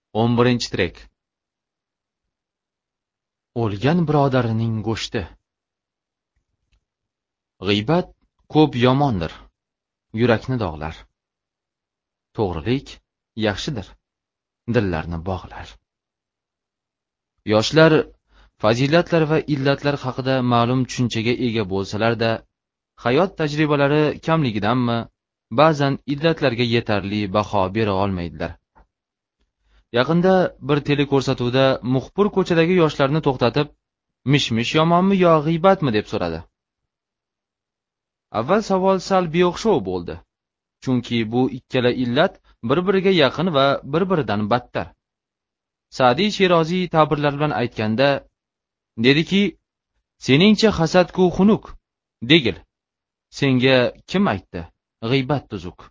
11-trek. O'lgan birodarining go'shti. G'iybat ko'p yomondir, yurakni dog'lar. To'g'rilik yaxshidir, dillarni bog'lar. Yoshlar fazilatlar va illatlar haqida ma'lum tushunchaga ega bo'lsalar-da, hayot tajribalari kamligidanmi, ba'zan illatlarga yetarli baho bera olmaydilar. Yaqinda bir teleko'rsatuvda muxbir ko'chadagi yoshlarni to'xtatib, mish-mish yomonmi yo g'iybatmi deb so'radi. Avval savol sal beo'xshov bo'ldi, chunki bu ikkala illat bir-biriga yaqin va bir-biridan battar. Sa'diy Sheroziy ta'birlar bilan aytganda dediki, seningcha hasad-ku xunuk, degil. Senga kim aytdi? G'iybat tuzuk.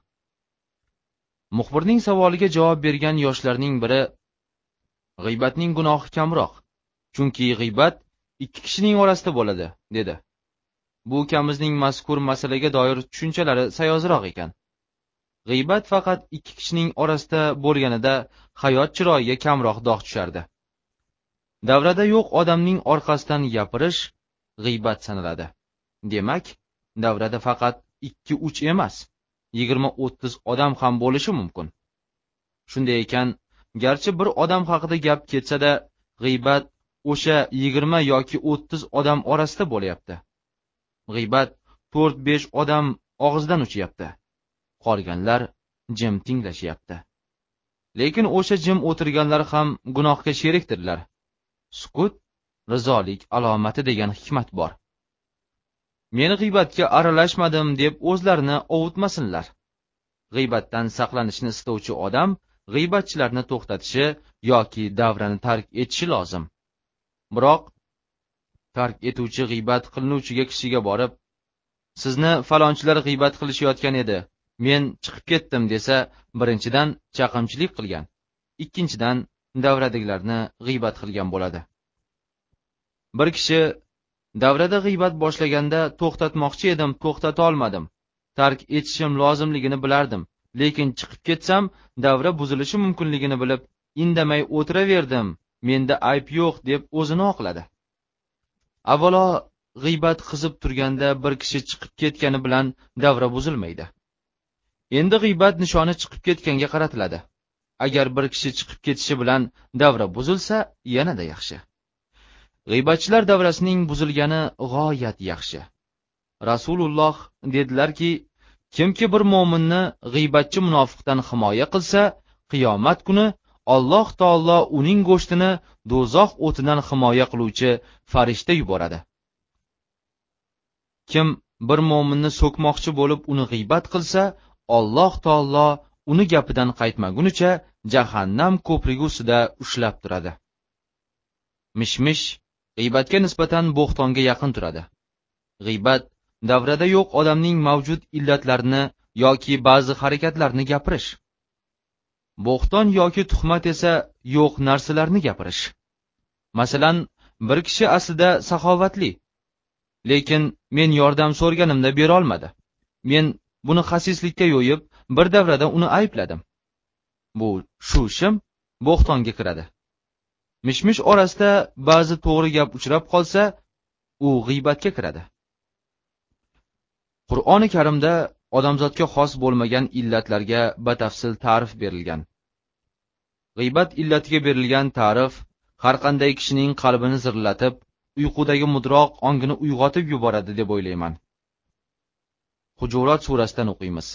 Muxbirning savoliga javob bergan yoshlarning biri, g'iybatning gunohi kamroq, chunki g'iybat ikki kishining orasida bo'ladi, dedi. Bu ukamizning mazkur masalaga doir tushunchalari sayozroq ekan. G'iybat faqat ikki kishining orasida bo'lganida hayot chiroyiga kamroq dog' tushardi. Davrada yo'q odamning orqasidan gapirish g'iybat sanaladi. Demak, davrada faqat 2-3 emas, 20-30 odam ham bo'lishi mumkin. Shunday ekan, garchi bir odam haqida gap ketsa-da, g'iybat o'sha 20 yoki 30 odam orasida bo'lyapti. G'iybat 4-5 odam og'zidan uchyapti. Qolganlar jim tinglashyapti. Lekin o'sha jim o'tirganlar ham gunohga sherikdirlar. Sukut rizolik alomati degan hikmat bor. Men g'iybatga aralashmadim deb o'zlarini ovutmasinlar. G'iybatdan saqlanishni istovchi odam g'iybatchilarni to'xtatishi yoki davrani tark etishi lozim. Biroq tark etuvchi g'iybat qilinuvchiga kishiga borib, sizni falonchilar g'iybat qilishayotgan edi, men chiqib ketdim desa, birinchidan chaqimchilik qilgan, ikkinchidan davradagilarni g'iybat qilgan bo'ladi. Bir kishi davrada g'iybat boshlaganda to'xtatmoqchi edim, to'xtata olmadim. Tark etishim lozimligini bilardim, lekin chiqib ketsam davra buzilishi mumkinligini bilib, indamay o'tiraverdim. Menda ayb yo'q deb o'zini oqladi. Avvalo, g'iybat qizib turganda bir kishi chiqib ketgani bilan davra buzilmaydi. Endi g'iybat nishoni chiqib ketganga qaratiladi. Agar bir kishi chiqib ketishi bilan davra buzilsa, yanada yaxshi. G'iybatchilar davrasining buzilgani g'oyat yaxshi. Rasululloh dedilarki, kimki bir mo'minni g'iybatchi munofiqdan himoya qilsa, qiyomat kuni Alloh taolo uning go'shtini do'zax o'tidan himoya qiluvchi farishta yuboradi. Kim bir mo'minni so'kmoqchi bo'lib uni g'iybat qilsa, Alloh taolo uni gapidan qaytmagunicha jahannam ko'prigi ustida ushlab turadi. Mish-mish g'iybatga nisbatan bo'xtonga yaqin turadi. G'iybat davrada yo'q odamning mavjud illatlarini yoki ba'zi harakatlarni gapirish. Bo'xton yoki tuhmat esa yo'q narsalarni gapirish. Masalan, bir kishi aslida saxovatli, lekin men yordam so'rganimda bera olmadi. Men buni xasislikka yo'yib, bir davrada uni aybladim. Bu shu ishim bo'xtonga kiradi. Mish-mish orasida ba'zi to'g'ri gap uchrab qolsa, u g'iybatga kiradi. Qur'oni Karimda odamzodga xos bo'lmagan illatlarga batafsil ta'rif berilgan. G'iybat illatiga berilgan ta'rif har qanday kishining qalbini zirlatib, uyqudagi mudroq ongini uyg'otib yuboradi deb o'ylayman. Hujurat surasidan o'qiymiz.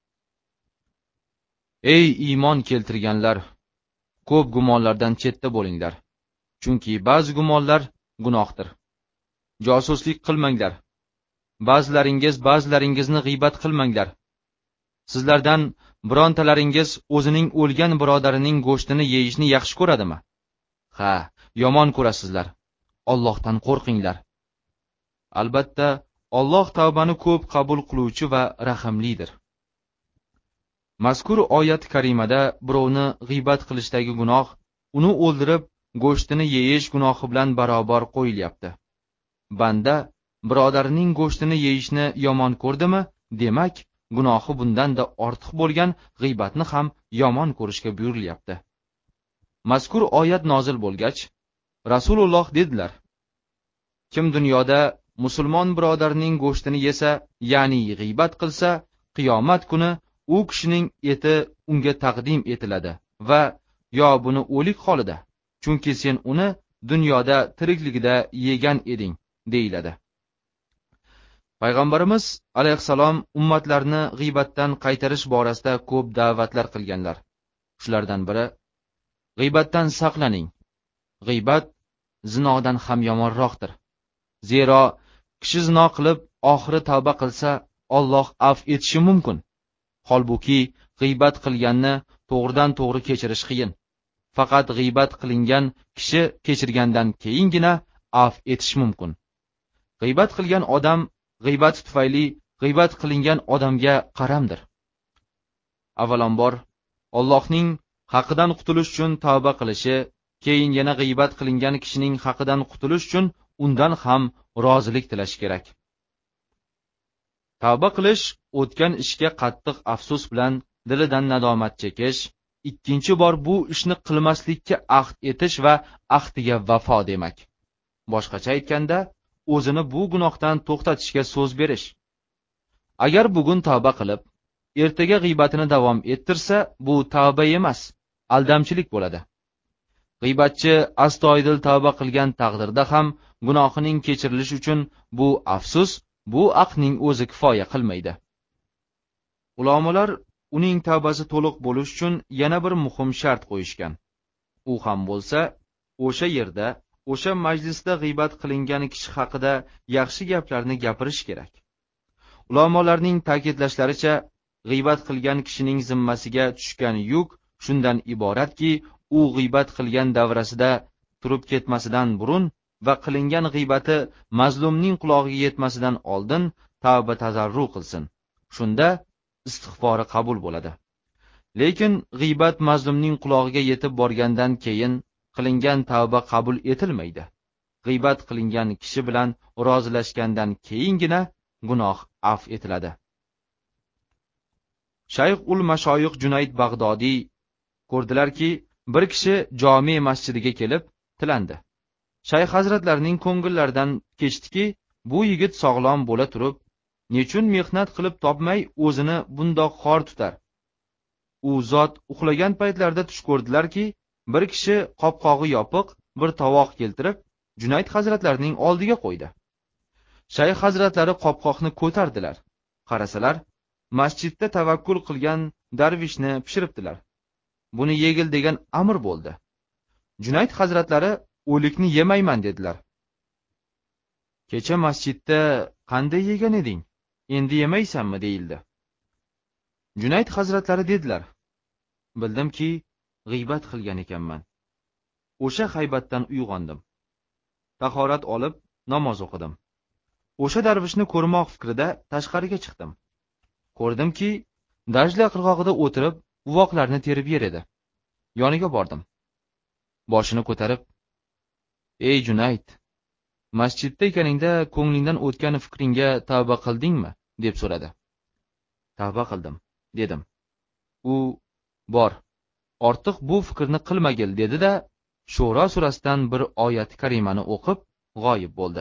Ey iymon keltirganlar, ko'p gumonlardan chetda bo'linglar, chunki ba'zi gumonlar gunohdir. Josuslik qilmanglar. Ba'zilaringizni g'iybat qilmanglar. Sizlardan birontalaringiz o'zining o'lgan birodarining go'shtini yeyishni yaxshi ko'radimi? Ha, yomon ko'rasizlar. Allohdan qo'rqinglar. Albatta, Alloh tavbani ko'p qabul qiluvchi va rahimlidir. Mazkur oyat karimada birovni g'iybat qilishdagi gunoh, uni o'ldirib, go'shtini yeyish gunohi bilan barobar qo'yilyapti. Banda birodarining go'shtini yeyishni yomon ko'rdimi, demak, gunohi bundan da ortiq bo'lgan g'iybatni ham yomon ko'rishga buyurilyapti. mazkur oyat nozil bo'lgach, Rasululloh dedilar: kim dunyoda musulmon birodarining go'shtini yesa, ya'ni g'iybat qilsa, qiyomat kuni u kishining eti unga taqdim etiladi va yo buni o'lik holida, chunki sen uni dunyoda tirikligida yegan eding, deyiladi. Payg'ambarimiz alayhissalom ummatlarni g'iybatdan qaytarish borasida ko'p da'vatlar qilganlar. Shulardan biri: g'iybatdan saqlaning. G'iybat zinodan ham yomonroqdir. Zero kishi zino qilib oxiri tavba qilsa, Alloh afv etishi mumkin. Holbuki g'iybat qilganni to'g'ridan to'g'ri kechirish qiyin. Faqat g'iybat qilingan kishi kechirgandan keyingina afv etish mumkin. G'iybat qilgan odam g'iybat tufayli g'iybat qilingan odamga qaramdir. Avvalambor Allohning haqidan qutulish uchun tavba qilishi, keyin yana g'iybat qilingan kishining haqidan qutulish uchun undan ham rozilik tilash kerak. Tavba qilish o'tgan ishga qattiq afsus bilan dilidan nadomat chekish, ikkinchi bor bu ishni qilmaslikka ahd etish va ahdiga vafo demak. Boshqacha aytganda, o'zini bu gunohdan to'xtatishga so'z berish. Agar bugun tavba qilib, ertaga g'iybatini davom ettirsa, bu tavba emas, aldamchilik bo'ladi. G'iybatchi astoydil tavba qilgan taqdirda ham gunohining kechirilishi uchun bu afsus, bu aqning o'zi kifoya qilmaydi. Ulamolar uning tavbasi to'liq bo'lish uchun yana bir muhim shart qo'yishgan. U ham bo'lsa, o'sha yerda, o'sha majlisda g'iybat qilingan kishi haqida yaxshi gaplarni gapirish kerak. Ulamolarning ta'kidlashlaricha, g'iybat qilgan kishining zimmasiga tushgan yuk shundan iboratki, u g'iybat qilgan davrasida turib ketmasidan burun va qilingan g'iybatı mazlumning qulog'iga yetmasidan oldin tavba tazarru qilsin. Shunda istig'fori qabul bo'ladi. Lekin g'iybat mazlumning qulog'iga yetib borgandan keyin qilingan tavba qabul etilmaydi. G'iybat qilingan kishi bilan rozilashgandan keyingina gunoh afv etiladi. Shayx ul mashoyix Junayd Bag'dodiy ko'rdilarki, bir kishi jome masjidiga kelib tilandi. Shayx hazratlarining ko'ngillaridan kechdiki, bu yigit sog'lom bo'la turib, nechun mehnat qilib topmay o'zini bundoq xor tutar? U zot uxlagan paytlarida tush ko'rdilarki, bir kishi qopqog'i yopiq bir tovoq keltirib, Junayd hazratlarining oldiga qo'ydi. Shayx hazratlari qopqoqni ko'tardilar. Qarasalar, masjidda tavakkul qilgan darvishni pishiribdilar. Buni yegil degan amr bo'ldi. Junayd hazratlari o'likni yemayman dedilar. Kecha masjidda qanday yegan eding? Endi yemaysanmi deyildi. Junayd hazratlari dedilar: bildimki, g'iybat qilgan ekanman. O'sha g'iybatdan uyg'ondim. Tahorat olib namoz o'qidim. O'sha darvishni ko'rmoq fikrida tashqariga chiqdim. Ko'rdimki, Dajla qirg'og'ida o'tirib, uvoqlarni terib yer edi. Yoniga bordim. Boshini ko'tarib: "Ey Junayd, masjidda ekaningda ko'nglingdan o'tgan fikringga tavba qildingmi?" deb so'radi. "Tavba qildim", dedim. U: "Bor, ortiq bu fikrni qilmagil", dedi-da, Shura surasidan bir oyat karimani o'qib g'oyib bo'ldi.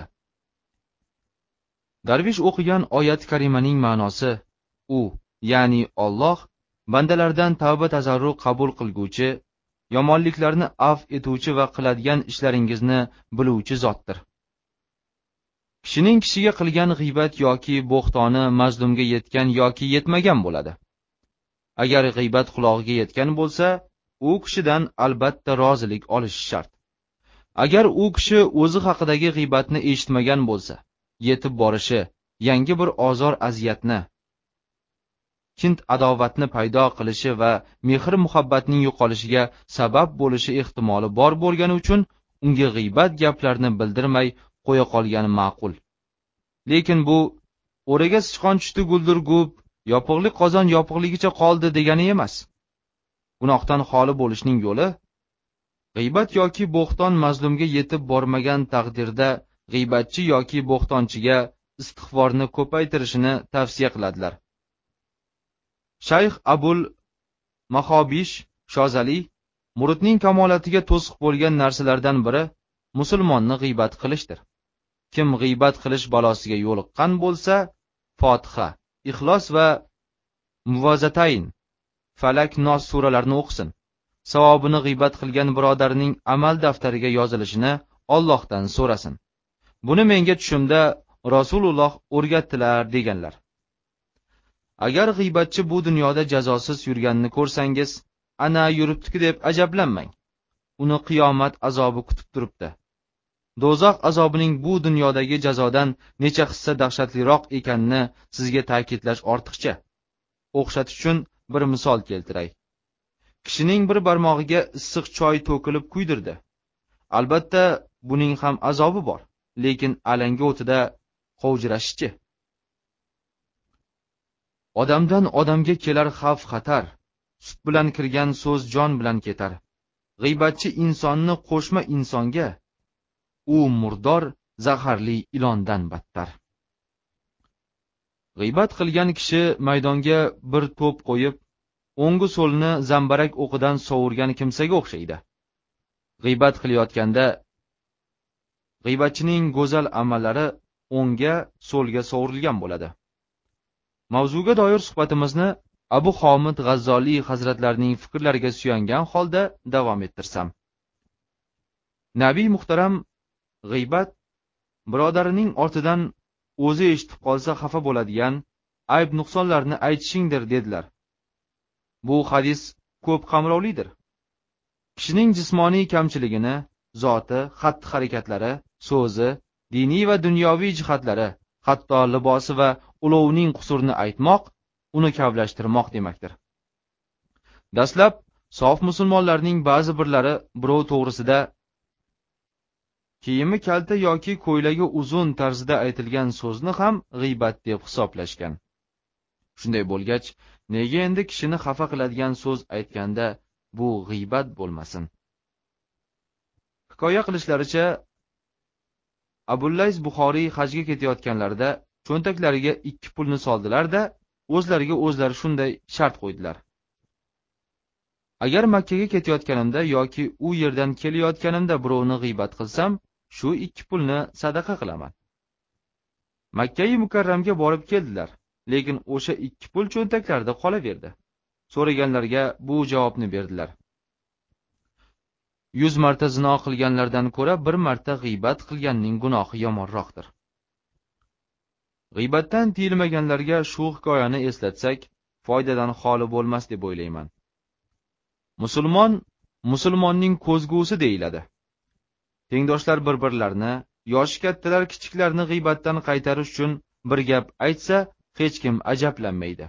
Darvish o'qigan oyat karimaning ma'nosi: u, ya'ni Alloh bandalardan tavba tazarru qabul qilguvchi, yomonliklarni afv etuvchi va qiladigan ishlaringizni biluvchi zotdir. Kishining kishiga qilgan g'iybat yoki bo'xtoni mazlumga yetgan yoki yetmagan bo'ladi. Agar g'iybat qulog'iga yetgan bo'lsa, u kishidan albatta rozilik olish shart. Agar u kishi o'zi haqidagi g'iybatni eshitmagan bo'lsa, yetib borishi, yangi bir ozor aziyatni, kint adovatni paydo qilishi va mehr muhabbatning yo'qolishiga sabab bo'lishi ehtimoli bor bo'lgani uchun unga g'iybat gaplarni bildirmay qo'ya qolgani ma'qul. Lekin bu o'raga sichqon tushdi guldir gub, yopiqli qozon yopiqligicha qoldi degani emas. Gunohdan xoli bo'lishning yo'li g'iybat yoki bo'xton mazlumga yetib bormagan taqdirda g'iybatchi yoki bo'xtonchiga istig'forni ko'paytirishini tavsiya qiladilar. Shayx Abul Mahobish Shozali Muridning kamolatiga to'siq bo'lgan narsalardan biri musulmonni g'iybat qilishdir. Kim g'iybat qilish balosiga yo'liqqan bo'lsa, Fotiha, Ixlos va Muvozatayn, Falak, Nos suralarini o'qisin. Savobini g'iybat qilgan birodarining amal daftariga yozilishini Allohdan so'rasin. Buni menga tushimda Rasululloh o'rgatdilar deganlar. Agar g'iybatchi bu dunyoda jazosiz yurganini ko'rsangiz, ana yuribdi deb ajablanmang. Uni qiyomat azobi kutib turibdi. Do'zax azobining bu dunyodagi jazodan necha hissa dahshatliroq ekanini sizga ta'kidlash ortiqcha. O'xshatish uchun bir misol keltiray. Kishining bir barmog'iga issiq choy to'kilib kuydirdi. Albatta, buning ham azobi bor, lekin alanga o'tida qovjirashchi. Odamdan odamga kelar xavf-xatar, sut bilan kirgan so'z jon bilan ketar. G'iybatchi insonni qo'shma insonga, u murdor zaharli ilondan battar. G'iybat qilgan kishi maydonga bir to'p qo'yib, o'ngu so'lni zambarak o'qidan sovurgan kimsaga o'xshaydi. G'iybat qilayotganda g'iybatchining go'zal amallari o'ngga, so'lga sovurilgan bo'ladi. Mavzuga doir suhbatimizni Abu Homid G'azzoliy hazratlarining fikrlariga suyangan holda davom ettirsam. Nabiy muhtaram g'iybat birodarining ortidan o'zi eshitib qolsa xafa bo'ladigan ayb nuqsonlarni aytishingdir dedilar. Bu hadis ko'p qamrovlidir. Kishining jismoniy kamchiligini, zoti, xatti-harakatlari, so'zi, diniy va dunyoviy jihatlari, hatto libosi va ulovining qusurini aytmoq, uni kavlashtirmoq demakdir. Dastlab sof musulmonlarning ba'zi birlari birov to'g'risida kiyimi kalta yoki ko'ylagi uzun tarzida aytilgan so'zni ham g'iybat deb hisoblashgan. Shunday bo'lgach, nega endi kishini xafa qiladigan so'z aytganda bu g'iybat bo'lmasin? Hikoya qilishlaricha, Abullays Buxoriy hajga ketayotganlarida cho'ntaklariga 2 pulni soldilar-da, o'zlariga o'zlari shunday shart qo'ydilar. Agar Makkaga ketayotganimda yoki u yerdan kelayotganimda birovni g'iybat qilsam, shu 2 pulni sadaqa qilaman. Makka-i Mukarramga borib keldilar, lekin o'sha 2 pul cho'ntaklarida qolaverdi. So'raganlarga bu javobni berdilar: 100 marta zino qilganlardan ko'ra 1 marta g'iybat qilganning gunohi yomonroqdir. G'iybatdan tiyilmaganlarga shu hikoyani eslatsak, foydadan xoli bo'lmas deb o'ylayman. Musulmon musulmonning ko'zgusi deyiladi. Tengdoshlar bir-birlarini, yoshi kattalar kichiklarni g'iybatdan qaytarish uchun bir gap aytsa, hech kim ajablanmaydi.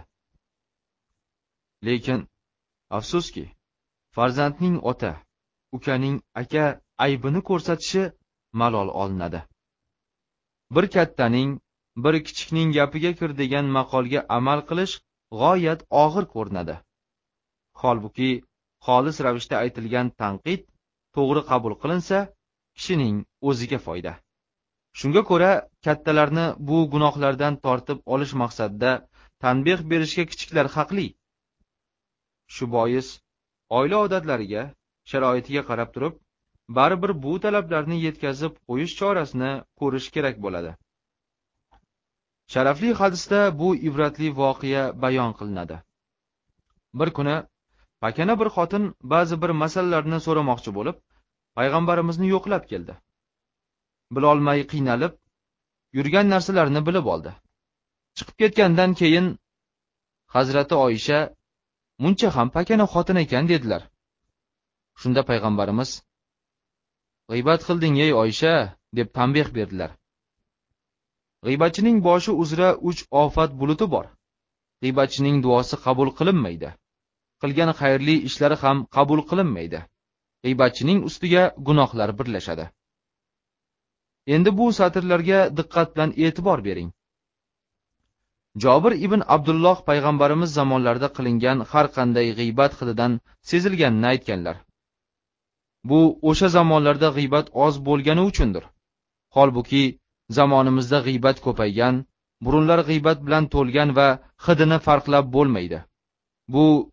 Lekin afsuski, farzandning ota, ukaning aka aybini ko'rsatishi malol olinadi. Bir kattaning bir kichikning gapiga kir degan maqolga amal qilish g'oyat og'ir ko'rinadi. Holbuki, xolis ravishda aytilgan tanqid to'g'ri qabul qilinsa, kishining o'ziga foyda. Shunga ko'ra, kattalarni bu gunohlardan tortib olish maqsadida tanbeh berishga kichiklar haqli. Shu bois, oila odatlariga, sharoitiga qarab turib, baribir bu talablarni yetkazib qo'yish chorasini ko'rish kerak bo'ladi. Sharafli hadisda bu ibratli voqea bayon qilinadi. Bir kuni pakana bir xotin ba'zi bir masalalarni so'ramoqchi bo'lib, payg'ambarimizni yo'qlab keldi. Bilolmay qiynalib, yurgan narsalarini bilib oldi. Chiqib ketgandan keyin Hazrati Oysha muncha ham pakana xotin ekan dedilar. Shunda payg'ambarimiz: "G'iybat qilding ey Oysha" deb tanbeh berdilar. G'iybatchining boshi uzra 3 ofat buluti bor. G'iybatchining duosi qabul qilinmaydi. Qilgan xayrli ishlari ham qabul qilinmaydi. G'iybatchining ustiga gunohlar birlashadi. Endi bu satrlarga diqqat bilan e'tibor bering. Jobir ibn Abdulloh payg'ambarimiz zamonlarida qilingan har qanday g'iybat hididan sezilganini aytganlar. Bu o'sha zamonlarda g'iybat oz bo'lgani uchundir. Holbuki zamonimizda g'iybat ko'paygan, burunlar g'iybat bilan to'lgan va hidini farqlab bo'lmaydi. Bu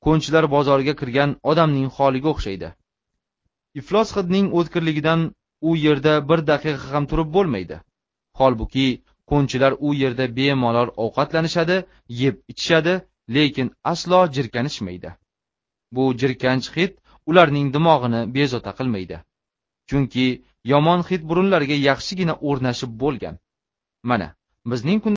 qo'nchilar bozoriga kirgan odamning holiga o'xshaydi. Iflos hidning o'tkirligidan u yerda bir daqiqa ham turib bo'lmaydi. Holbuki qo'nchilar u yerda bemalol ovqatlanishadi, yeb ichishadi, lekin aslo jirkanishmaydi. Bu jirkanch hid ularning dimog'ini bezovta qilmaydi. Chunki yomon hid burunlariga yaxshigina o'rnashib bo'lgan. Mana, bizning